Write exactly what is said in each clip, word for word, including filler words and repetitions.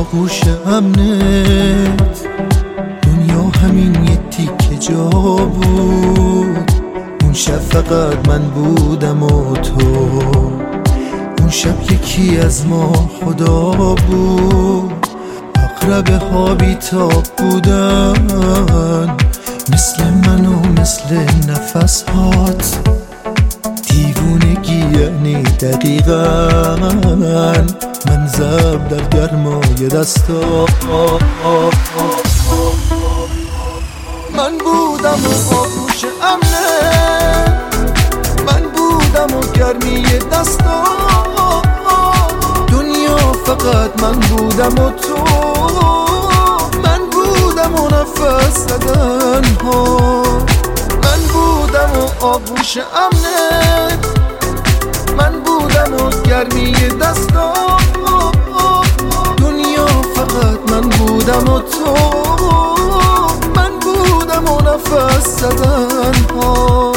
آغوش امنت دنیا همین یه تیکه جا بود. اون شب فقط من بودم و تو، اون شب یکی از ما خدا بود. اقربه ها بیتاب بودن مثل من و مثل نفس هات. دیوونگی یعنی دقیقا من زب در گرمای دستا. من بودم و آغوش امنه، من بودم و گرمی دستا. دنیا فقط من بودم و تو، من بودم و نفس زدن ها. من بودم و آغوش امنت، من بودم و گرمی دستا. دنیا فقط من بودم و تو، من بودم و نفس زدن ها.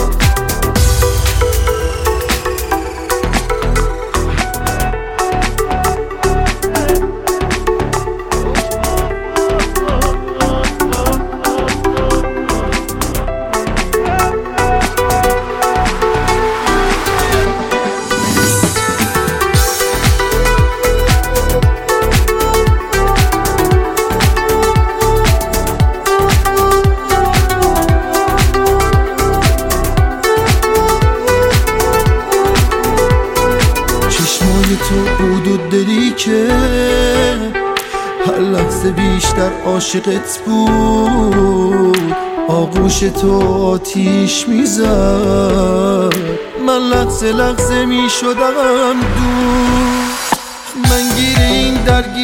تو بود و دلی که هر لحظه بیشتر عاشقت بود. آغوش تو آتیش میزد، من لحظه لحظه میشدم دور. من گیر این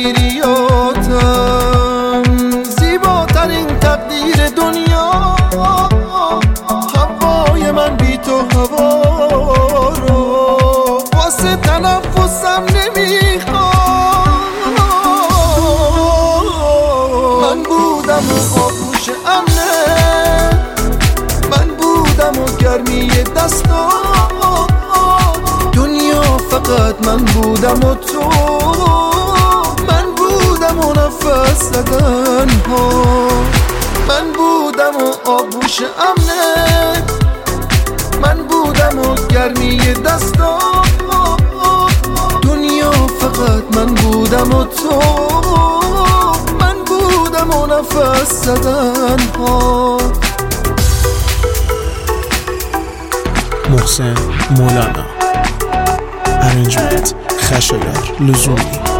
درگیریاتم، زیباترین تقدیر دنیا. هوای من بی تو هوا رو واسه تنفسم نمیخوام. من بودم و آغوش امنه، من بودم و گرمی دستا. دنیا فقط من بودم و تو، من بودم و نفس زدن ها. من بودم و آغوش امنه، من بودم و گرمی دستا. دنیا فقط من بودم و تو، من بودم و نفس زدن ها. محسن مولانا، ارنجمنت خشایار لزومی.